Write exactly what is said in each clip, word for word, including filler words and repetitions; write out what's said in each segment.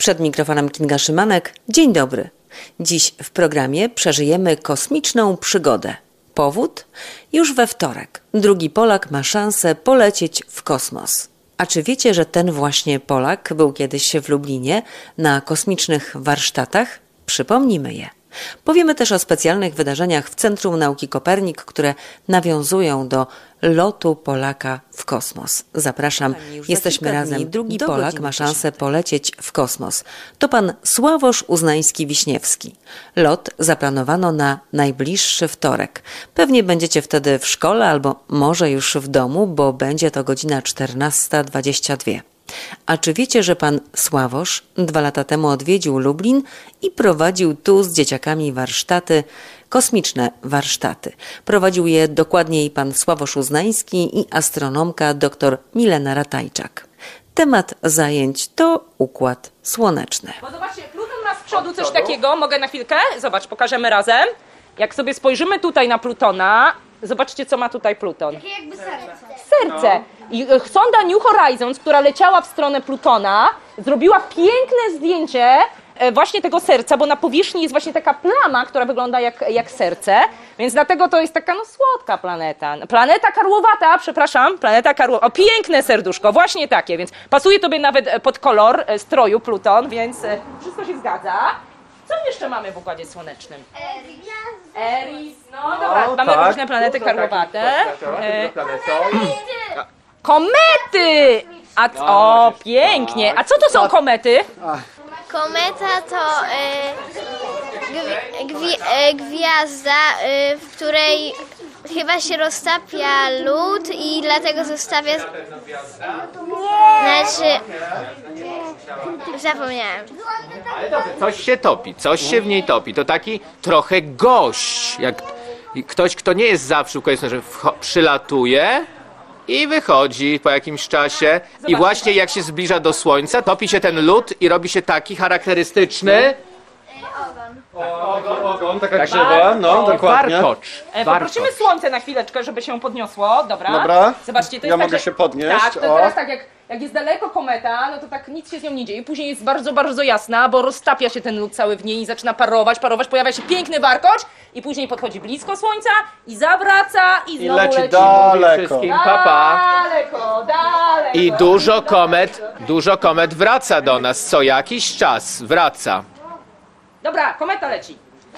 Przed mikrofonem Kinga Szymanek. Dzień dobry. Dziś w programie przeżyjemy kosmiczną przygodę. Powód? Już we wtorek. Drugi Polak ma szansę polecieć w kosmos. A czy wiecie, że ten właśnie Polak był kiedyś w Lublinie na kosmicznych warsztatach? Przypomnijmy je. Powiemy też o specjalnych wydarzeniach w Centrum Nauki Kopernik, które nawiązują do lotu Polaka w kosmos. Zapraszam, jesteśmy razem. Drugi Polak ma szansę polecieć w kosmos. To pan Sławosz Uznański-Wiśniewski. Lot zaplanowano na najbliższy wtorek. Pewnie będziecie wtedy w szkole albo może już w domu, bo będzie to godzina czternasta dwadzieścia dwa. A czy wiecie, że pan Sławosz dwa lata temu odwiedził Lublin i prowadził tu z dzieciakami warsztaty, kosmiczne warsztaty. Prowadził je dokładniej pan Sławosz Uznański i astronomka dr Milena Ratajczak. Temat zajęć to Układ Słoneczny. Bo zobaczcie, Pluton ma z przodu coś takiego, mogę na chwilkę? Zobacz, pokażemy razem. Jak sobie spojrzymy tutaj na Plutona, zobaczcie, co ma tutaj Pluton. Takie jakby serce. Serce. I sonda New Horizons, która leciała w stronę Plutona, zrobiła piękne zdjęcie właśnie tego serca, bo na powierzchni jest właśnie taka plama, która wygląda jak, jak serce, więc dlatego to jest taka no słodka planeta. Planeta karłowata, przepraszam, planeta karłowata. O, piękne serduszko, właśnie takie, więc pasuje tobie nawet pod kolor stroju Pluton, więc wszystko się zgadza. Co jeszcze mamy w Układzie Słonecznym? Eris. Eris, no dobra, O, mamy tak. różne planety Dużo karłowate. E, takich komety! A, o, pięknie. A co to są komety? Kometa to y, gwi, y, gwiazda, y, w której chyba się roztapia lód i dlatego zostawia... Znaczy... Zapomniałem. Coś się topi, coś się w niej topi. To taki trochę gość. Jak ktoś, kto nie jest zawsze w że wcho- przylatuje i wychodzi po jakimś czasie. I właśnie jak się zbliża do Słońca, topi się ten lód i robi się taki charakterystyczny... Ogon, ogon, taka krzywa, no dokładnie. Warkocz. E, Poprosimy Słońce na chwileczkę, żeby się podniosło. Dobra. Dobra. Zobaczcie, to Ja jest tak, mogę że- się podnieść, Tak, to o. teraz tak, jak, jak jest daleko kometa, no to tak nic się z nią nie dzieje. Później jest bardzo, bardzo jasna, bo roztapia się ten lód cały w niej i zaczyna parować, parować, pojawia się piękny warkocz i później podchodzi blisko Słońca i zawraca i znowu leci leci. daleko. Wszystkim papa. Daleko, daleko. I dużo komet, dużo komet wraca do nas. Co jakiś czas wraca. Dobra, kometa leci.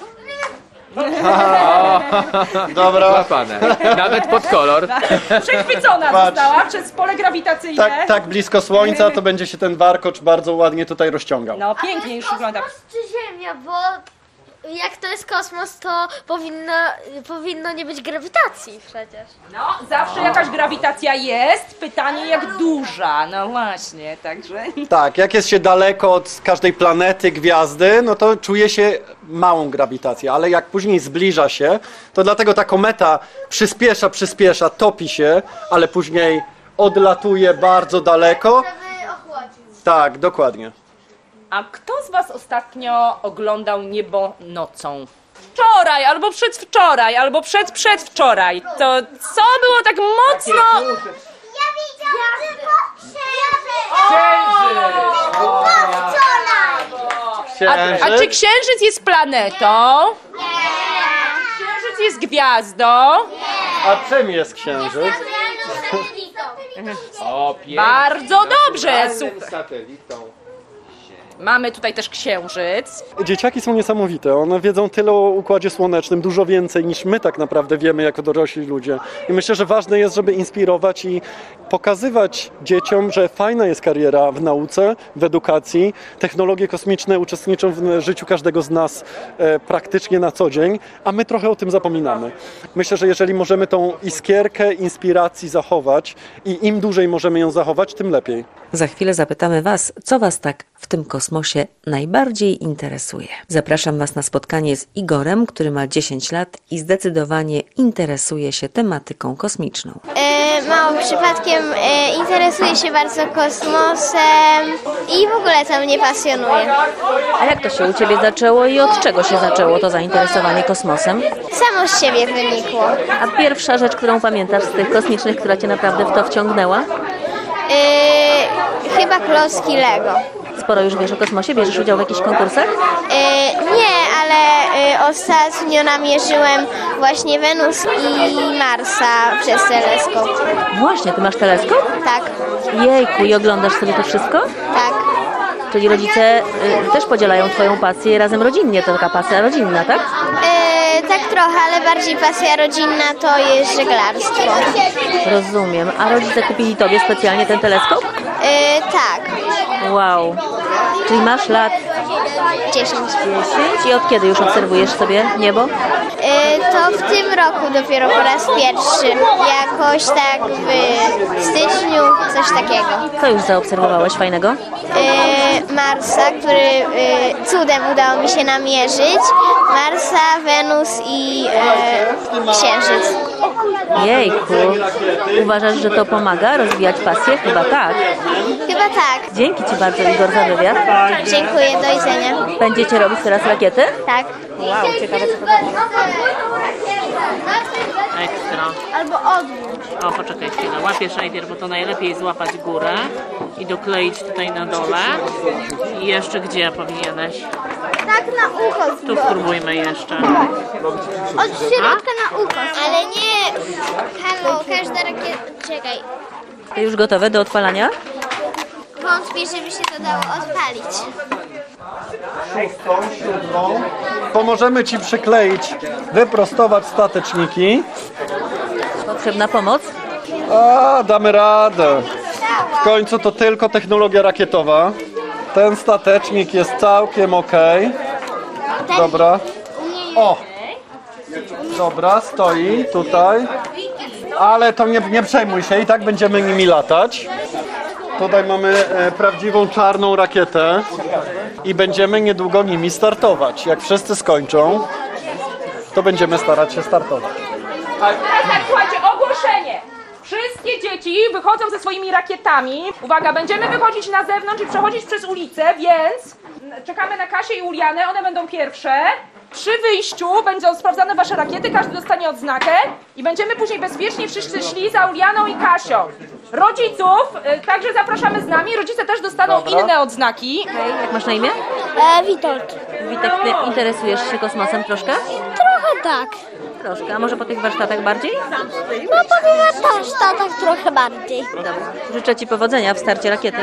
Dobra, Łapane. Nawet pod kolor. Przechwycona Patrz. została przez pole grawitacyjne. tak, tak blisko Słońca to będzie się ten warkocz bardzo ładnie tutaj rozciągał. No pięknie już wygląda. Kosmos czy Ziemia, bo jak to jest kosmos, to powinno, powinno nie być grawitacji przecież. No, zawsze jakaś grawitacja jest. Pytanie, jak duża. No właśnie, także... Tak, jak jest się daleko od każdej planety, gwiazdy, no to czuje się małą grawitację, ale jak później zbliża się, to dlatego ta kometa przyspiesza, przyspiesza, topi się, ale później odlatuje bardzo daleko. Żeby ochłodzić. Tak, dokładnie. A kto z was ostatnio oglądał niebo nocą? Wczoraj, albo przedwczoraj, albo przed przedwczoraj. To co było tak mocno... Ja widziałam tylko A, a czy Księżyc jest planetą? Księżyc jest gwiazdą. A czym jest Księżyc? O, pięknie. Bardzo dobrze, Idealnym super. satelitą. Mamy tutaj też Księżyc. Dzieciaki są niesamowite, one wiedzą tyle o Układzie Słonecznym, dużo więcej niż my tak naprawdę wiemy jako dorośli ludzie. I myślę, że ważne jest, żeby inspirować i pokazywać dzieciom, że fajna jest kariera w nauce, w edukacji. Technologie kosmiczne uczestniczą w życiu każdego z nas e, praktycznie na co dzień, a my trochę o tym zapominamy. Myślę, że jeżeli możemy tą iskierkę inspiracji zachować i im dłużej możemy ją zachować, tym lepiej. Za chwilę zapytamy was, co was tak w tym kosmosie najbardziej interesuje. Zapraszam was na spotkanie z Igorem, który ma dziesięć lat i zdecydowanie interesuje się tematyką kosmiczną. E, mało przypadkiem e, interesuję się bardzo kosmosem i w ogóle to mnie pasjonuje. A jak to się u ciebie zaczęło i od czego się zaczęło to zainteresowanie kosmosem? Samo z siebie wynikło. A pierwsza rzecz, którą pamiętasz z tych kosmicznych, która cię naprawdę w to wciągnęła? E, chyba klocki Lego. sporo już wiesz o kosmosie? Bierzesz udział w jakichś konkursach? E, nie, ale e, ostatnio namierzyłem właśnie Wenus i Marsa przez teleskop. Właśnie, ty masz teleskop? Tak, Jejku, i oglądasz sobie to wszystko? tak. Czyli rodzice y, też podzielają twoją pasję razem rodzinnie, to taka pasja rodzinna, tak? E, tak trochę, ale bardziej pasja rodzinna to jest żeglarstwo. Rozumiem. A rodzice kupili tobie specjalnie ten teleskop? E, tak, Wow. Czyli masz lat dziesięć. dziesięć i od kiedy już obserwujesz sobie niebo? E, to w tym roku dopiero po raz pierwszy. Jakoś tak w styczniu, coś takiego. Co już zaobserwowałeś fajnego? E, Marsa, który e, cudem udało mi się namierzyć. Marsa, Wenus i e, Księżyc. Jejku. Uważasz, że to pomaga rozwijać pasję? Chyba tak. Chyba tak. Dzięki ci bardzo, Igor, za wywiad. Dziękuję, do widzenia. Będziecie robić teraz rakiety? Tak. Wow, ciekawe co to będzie. Ekstra. Albo odwróć. O, poczekaj chwilę. Łapiesz najpierw, bo to najlepiej złapać górę i dokleić tutaj na dole. I jeszcze gdzie powinieneś? Tak na ucho. Tu spróbujmy jeszcze. Od środka na ucho. Ale nie. Halo, każda rakieta. Czekaj. To już gotowe do odpalania? Wątpię, żeby się to dało odpalić. Szóstą, siódmą. Pomożemy ci przykleić, wyprostować stateczniki. Potrzebna pomoc? A, damy radę. W końcu to tylko technologia rakietowa. Ten statecznik jest całkiem ok. Dobra. O! Dobra, stoi tutaj. Ale to nie, nie przejmuj się, i tak będziemy nimi latać. Tutaj mamy e, prawdziwą czarną rakietę i będziemy niedługo nimi startować. Jak wszyscy skończą, to będziemy starać się startować. Tak, słuchajcie, ogłoszenie. Wszystkie dzieci wychodzą ze swoimi rakietami. Uwaga, będziemy wychodzić na zewnątrz i przechodzić przez ulicę, więc czekamy na Kasię i Ulianę, one będą pierwsze. Przy wyjściu będą sprawdzane wasze rakiety, każdy dostanie odznakę i będziemy później bezpiecznie wszyscy szli za Ulianą i Kasią. Rodziców y, także zapraszamy z nami, rodzice też dostaną Dobra. inne odznaki. Hej, jak masz na imię? E, Witold. Witek, ty interesujesz się kosmosem troszkę? Trochę tak. Troszkę, a może po tych warsztatach bardziej? No powiem na warsztatach trochę bardziej. Dobra. Życzę ci powodzenia w starcie rakiety.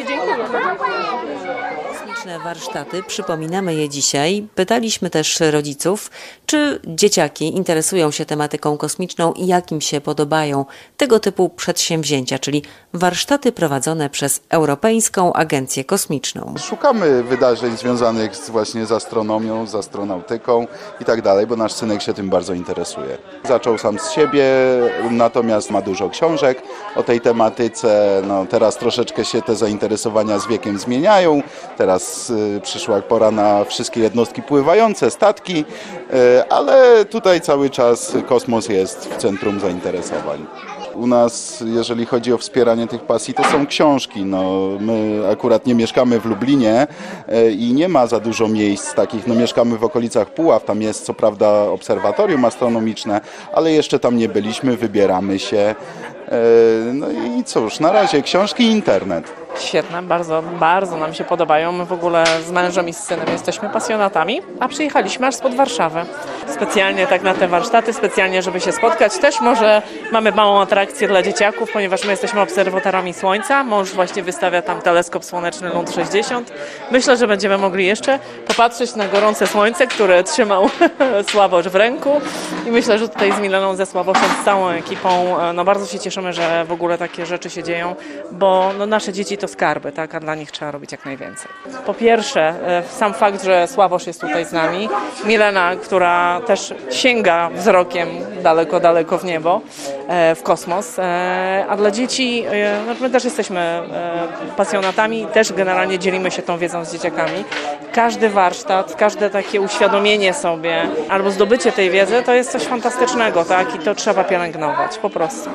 Kosmiczne warsztaty, przypominamy je dzisiaj. Pytaliśmy też rodziców, czy dzieciaki interesują się tematyką kosmiczną i jak im się podobają tego typu przedsięwzięcia, czyli warsztaty prowadzone przez Europejską Agencję Kosmiczną. Szukamy wydarzeń związanych z, właśnie z astronomią, z astronautyką i tak dalej, bo nasz synek się tym bardzo interesuje. Zaczął sam z siebie, natomiast ma dużo książek o tej tematyce. No, teraz troszeczkę się te zainteresowania z wiekiem zmieniają. Teraz y, przyszła pora na wszystkie jednostki pływające, statki, y, ale tutaj cały czas kosmos jest w centrum zainteresowań. U nas, jeżeli chodzi o wspieranie tych pasji, to są książki. No, my akurat nie mieszkamy w Lublinie e, i nie ma za dużo miejsc takich. No, mieszkamy w okolicach Puław, tam jest co prawda obserwatorium astronomiczne, ale jeszcze tam nie byliśmy, wybieramy się. E, no i cóż, na razie książki i internet. Świetne, bardzo, bardzo nam się podobają. My w ogóle z mężem i z synem jesteśmy pasjonatami, a przyjechaliśmy aż spod Warszawy. Specjalnie tak na te warsztaty, specjalnie żeby się spotkać. Też może mamy małą atrakcję dla dzieciaków, ponieważ my jesteśmy obserwatorami Słońca. Mąż właśnie wystawia tam teleskop słoneczny Lund sześćdziesiąt. Myślę, że będziemy mogli jeszcze popatrzeć na gorące słońce, które trzymał Sławosz w ręku. I myślę, że tutaj z Mileną, ze Sławoszem, z całą ekipą, no bardzo się cieszymy, że w ogóle takie rzeczy się dzieją, bo no, nasze dzieci to skarby, tak, a dla nich trzeba robić jak najwięcej. Po pierwsze, sam fakt, że Sławosz jest tutaj z nami, Milena, która też sięga wzrokiem daleko, daleko w niebo, w kosmos, a dla dzieci, no, my też jesteśmy pasjonatami, też generalnie dzielimy się tą wiedzą z dzieciakami. Każdy warsztat, każde takie uświadomienie sobie albo zdobycie tej wiedzy to jest coś fantastycznego, tak, i to trzeba pielęgnować, po prostu.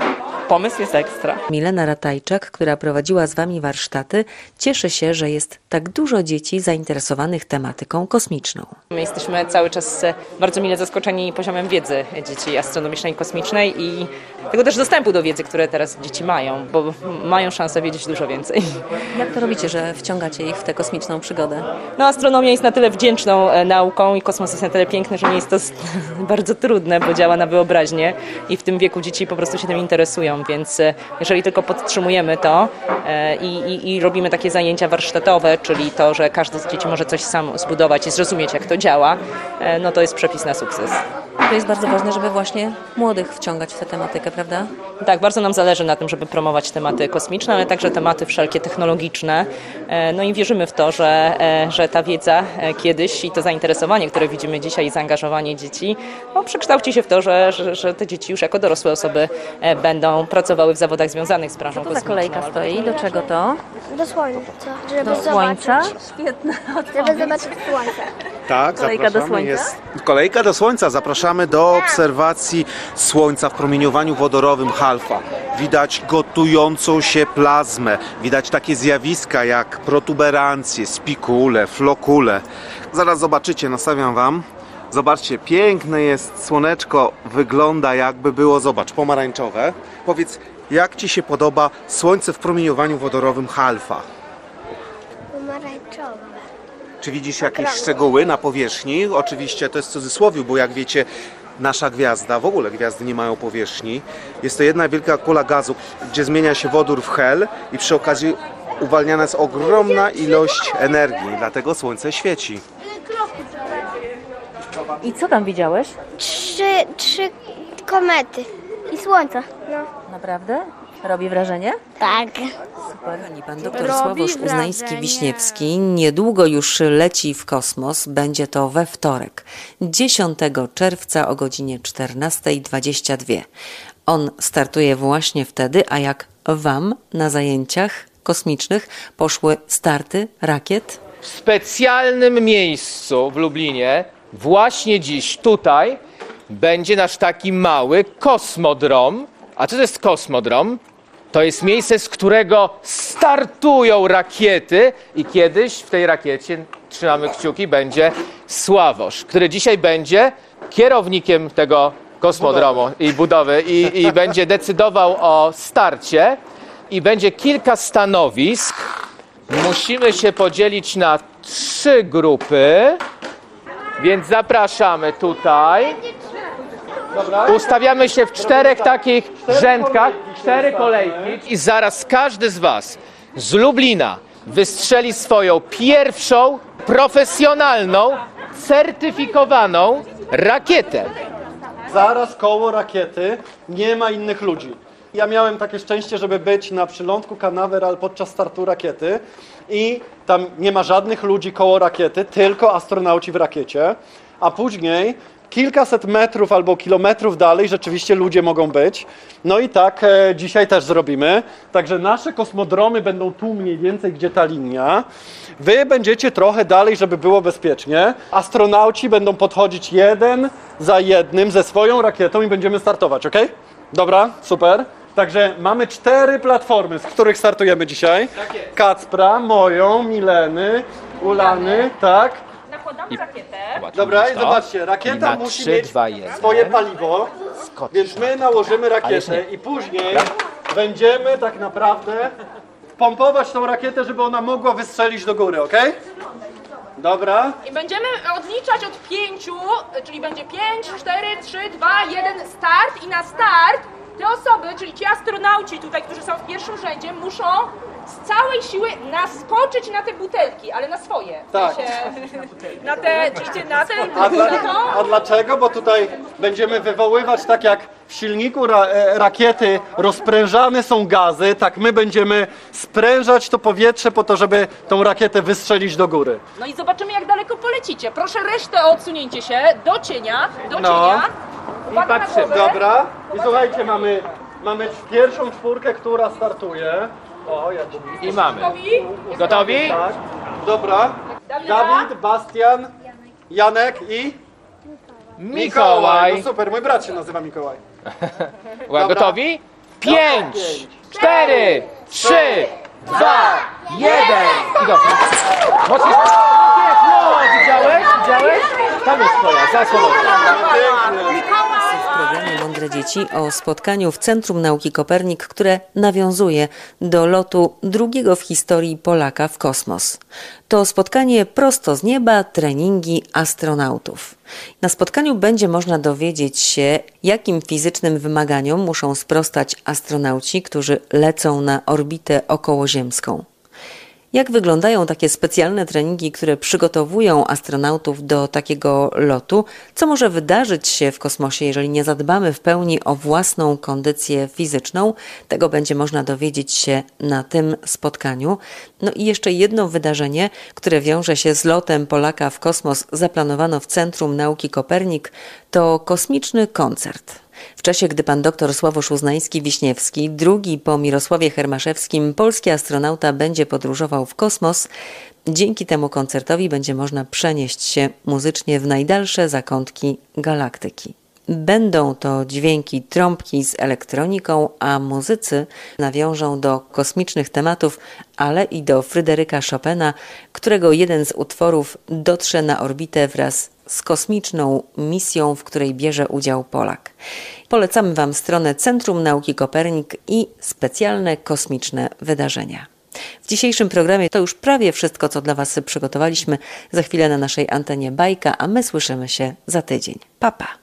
pomysł jest ekstra. Milena Ratajczak, która prowadziła z Wami warsztaty, cieszy się, że jest tak dużo dzieci zainteresowanych tematyką kosmiczną. My jesteśmy cały czas bardzo mile zaskoczeni poziomem wiedzy dzieci astronomicznej i kosmicznej i tego też dostępu do wiedzy, które teraz dzieci mają, bo mają szansę wiedzieć dużo więcej. Jak to robicie, że wciągacie ich w tę kosmiczną przygodę? No, astronomia jest na tyle wdzięczną e, nauką i kosmos jest na tyle piękny, że nie jest to s- bardzo trudne, bo działa na wyobraźnię i w tym wieku dzieci po prostu się tym interesują, więc e, jeżeli tylko podtrzymujemy to e, i, i, i robimy takie zajęcia warsztatowe, czyli to, że każdy z dzieci może coś sam zbudować i zrozumieć, jak to działa, e, no to jest przepis na sukces. To jest bardzo ważne, żeby właśnie młodych wciągać w tę tematykę, prawda? Tak, bardzo nam zależy na tym, żeby promować tematy kosmiczne, ale także tematy wszelkie technologiczne. E, No i wierzymy w to, że, e, że ta wiedza e, kiedyś i to zainteresowanie, które widzimy dzisiaj, zaangażowanie dzieci, no, przekształci się w to, że, że, że te dzieci już jako dorosłe osoby e, będą pracowały w zawodach związanych z branżą Co to za kosmiczną. kolejka stoi? Do czego to? Do słońca, żeby Do słońca? zobaczyć. Żeby zobaczyć słońce. Tak, Kolejka do zapraszamy. Słońca? Jest kolejka do Słońca. Zapraszamy do obserwacji Słońca w promieniowaniu wodorowym Halfa. Widać gotującą się plazmę. Widać takie zjawiska jak protuberancje, spikule, flokule. Zaraz zobaczycie, nastawiam Wam. Zobaczcie, piękne jest słoneczko. Wygląda jakby było, zobacz, pomarańczowe. Powiedz, jak Ci się podoba Słońce w promieniowaniu wodorowym Halfa? Pomarańczowe. Czy widzisz jakieś szczegóły na powierzchni? Oczywiście to jest w cudzysłowie, bo jak wiecie, nasza gwiazda, w ogóle gwiazdy nie mają powierzchni. Jest to jedna wielka kula gazu, gdzie zmienia się wodór w hel i przy okazji uwalniana jest ogromna ilość energii, dlatego Słońce świeci. I co tam widziałeś? Trzy, trzy komety. I słońce. No. Naprawdę? Robi wrażenie? Tak. Pani pan doktor Sławosz Uznański-Wiśniewski niedługo już leci w kosmos. Będzie to we wtorek, dziesiątego czerwca o godzinie czternastej dwadzieścia dwie. On startuje właśnie wtedy, a jak Wam na zajęciach kosmicznych poszły starty rakiet? W specjalnym miejscu w Lublinie, właśnie dziś tutaj, będzie nasz taki mały kosmodrom. A co to jest kosmodrom? To jest miejsce, z którego startują rakiety i kiedyś w tej rakiecie, trzymamy kciuki, będzie Sławosz, który dzisiaj będzie kierownikiem tego kosmodromu i budowy i, i będzie decydował o starcie i będzie kilka stanowisk. Musimy się podzielić na trzy grupy, więc zapraszamy tutaj. Ustawiamy się w czterech takich rzędkach, cztery kolejki i zaraz każdy z Was z Lublina wystrzeli swoją pierwszą, profesjonalną, certyfikowaną rakietę. Zaraz koło rakiety nie ma innych ludzi. Ja miałem takie szczęście, żeby być na przylądku Canaveral podczas startu rakiety i tam nie ma żadnych ludzi koło rakiety, tylko astronauci w rakiecie, a później kilkaset metrów albo kilometrów dalej rzeczywiście ludzie mogą być. No i tak e, dzisiaj też zrobimy. Także nasze kosmodromy będą tu mniej więcej, gdzie ta linia. Wy będziecie trochę dalej, żeby było bezpiecznie. Astronauci będą podchodzić jeden za jednym ze swoją rakietą i będziemy startować, ok? Dobra, super. Także mamy cztery platformy, z których startujemy dzisiaj. Kacpra, moją, Mileny, Ulany, tak. Nakładamy rakietę. Dobra, i zobaczcie, rakieta Na musi trzy, mieć dwa, jeden. swoje paliwo, więc my nałożymy rakietę nie. i później będziemy tak naprawdę pompować tą rakietę, żeby ona mogła wystrzelić do góry, ok? Dobra. I będziemy odliczać od pięciu, czyli będzie pięć, cztery, trzy, dwa, jeden, start i na start te osoby, czyli ci astronauci tutaj, którzy są w pierwszym rzędzie, muszą z całej siły naskoczyć na te butelki, ale na swoje. W Tak. sensie, na te, czyli na te, A, dla, na to. a dlaczego? Bo tutaj będziemy wywoływać, tak jak w silniku ra, e, rakiety rozprężane są gazy, tak my będziemy sprężać to powietrze po to, żeby tą rakietę wystrzelić do góry. No i zobaczymy, jak daleko polecicie. Proszę resztę o odsunięcie się do cienia, do No. cienia. Uwaga I na patrzymy. głowę. Dobra. I słuchajcie, mamy, mamy pierwszą czwórkę, która startuje. O, ja tu I mamy. Gotowi? Gotowi? Tak. Dobra. Dawid, Bastian, Janek i Mikołaj. No super, mój brat się nazywa Mikołaj. Uwaga, gotowi? pięć, cztery, trzy, dwa, jeden i go. Mocniej. No, widziałeś? Widziałeś? Tam jest twoja, zasłona. W programie Mądre Dzieci o spotkaniu w Centrum Nauki Kopernik, które nawiązuje do lotu drugiego w historii Polaka w kosmos. To spotkanie prosto z nieba, treningi astronautów. Na spotkaniu będzie można dowiedzieć się, jakim fizycznym wymaganiom muszą sprostać astronauci, którzy lecą na orbitę okołoziemską. Jak wyglądają takie specjalne treningi, które przygotowują astronautów do takiego lotu? Co może wydarzyć się w kosmosie, jeżeli nie zadbamy w pełni o własną kondycję fizyczną? Tego będzie można dowiedzieć się na tym spotkaniu. No i jeszcze jedno wydarzenie, które wiąże się z lotem Polaka w kosmos, zaplanowano w Centrum Nauki Kopernik, to kosmiczny koncert. W czasie, gdy pan dr Sławosz Uznański-Wiśniewski, drugi po Mirosławie Hermaszewskim, polski astronauta będzie podróżował w kosmos, dzięki temu koncertowi będzie można przenieść się muzycznie w najdalsze zakątki galaktyki. Będą to dźwięki trąbki z elektroniką, a muzycy nawiążą do kosmicznych tematów, ale i do Fryderyka Chopina, którego jeden z utworów dotrze na orbitę wraz z kosmiczną misją, w której bierze udział Polak. Polecamy Wam stronę Centrum Nauki Kopernik i specjalne kosmiczne wydarzenia. W dzisiejszym programie to już prawie wszystko, co dla Was przygotowaliśmy. Za chwilę na naszej antenie bajka, a my słyszymy się za tydzień. Pa, pa!